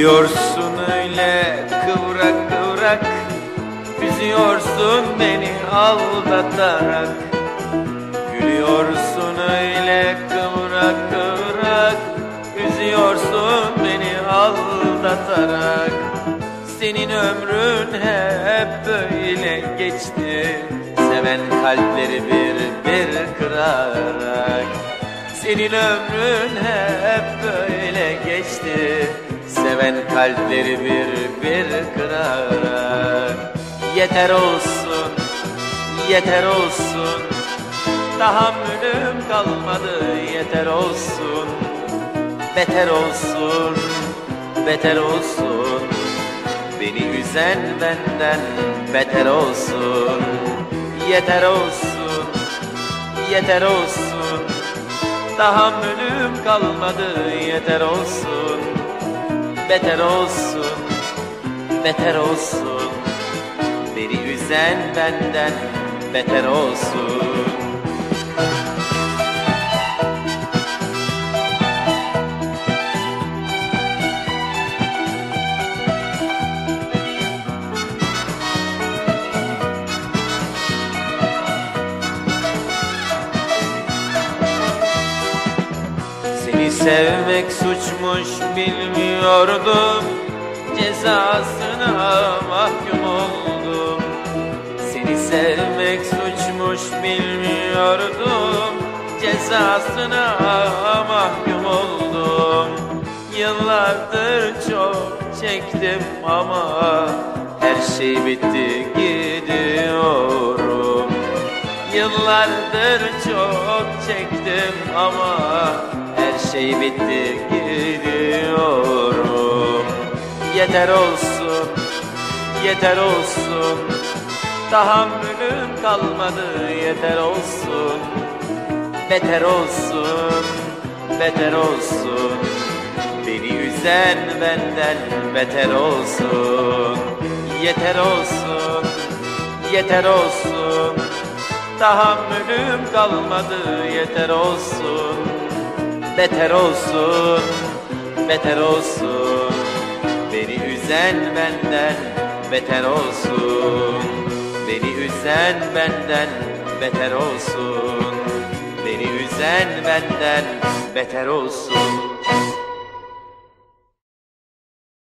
Gülüyorsun öyle kıvrak kıvrak, üzüyorsun beni aldatarak. Gülüyorsun öyle kıvrak kıvrak, üzüyorsun beni aldatarak. Senin ömrün hep böyle geçti, seven kalpleri bir bir kırarak. Senin ömrün hep böyle geçti, seven kalpleri bir bir kırarak. Yeter olsun, yeter olsun, tahammülüm kalmadı. Yeter olsun, beter olsun, beter olsun. Beni üzen benden beter olsun. Yeter olsun, yeter olsun, tahammülüm kalmadı. Yeter olsun, beter olsun, beter olsun. Beni üzen benden beter olsun. Seni sevmek suçmuş bilmiyordum, cezasına mahkum oldum. Seni sevmek suçmuş bilmiyordum, cezasına mahkum oldum. Yıllardır çok çektim ama her şey bitti, gidiyorum. Yıllardır çok çektim ama her şey bitti, gidiyorum. Yeter olsun, yeter olsun, tahammülüm kalmadı. Yeter olsun, beter olsun, beter olsun. Beni üzen benden beter olsun. Yeter olsun, yeter olsun, tahammülüm kalmadı. Yeter olsun, beter olsun, beter olsun. Beni üzen benden beter olsun. Beni üzen benden beter olsun. Beni üzen benden beter olsun.